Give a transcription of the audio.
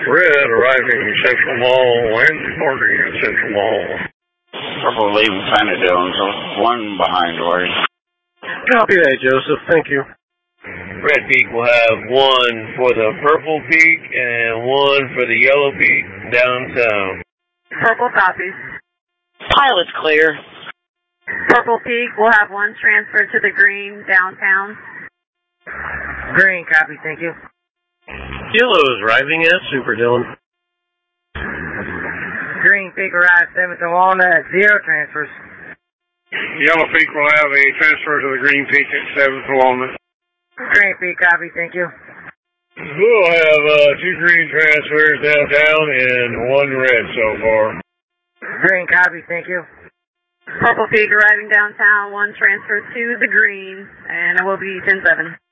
Red arriving in Central Mall and departing at Central Mall. Purple leaving Planet Dome, so one behind Lori. Copy that, Joseph. Thank you. Red Peak will have one for the Purple Peak and one for the Yellow Peak downtown. Purple copies. Pilot's clear. Purple Peak will have one transfer to the green downtown. Green copy, thank you. Yellow is arriving at Super Dillon. Green Peak arrives 7th and Walnut, 0 transfers. Yellow Peak will have a transfer to the Green Peak at 7th and Walnut. Green Peak copy, thank you. We'll have 2 green transfers downtown and 1 red so far. Green copy, thank you. Purple Peak arriving downtown, one transfer to the green, and it will be 10-7.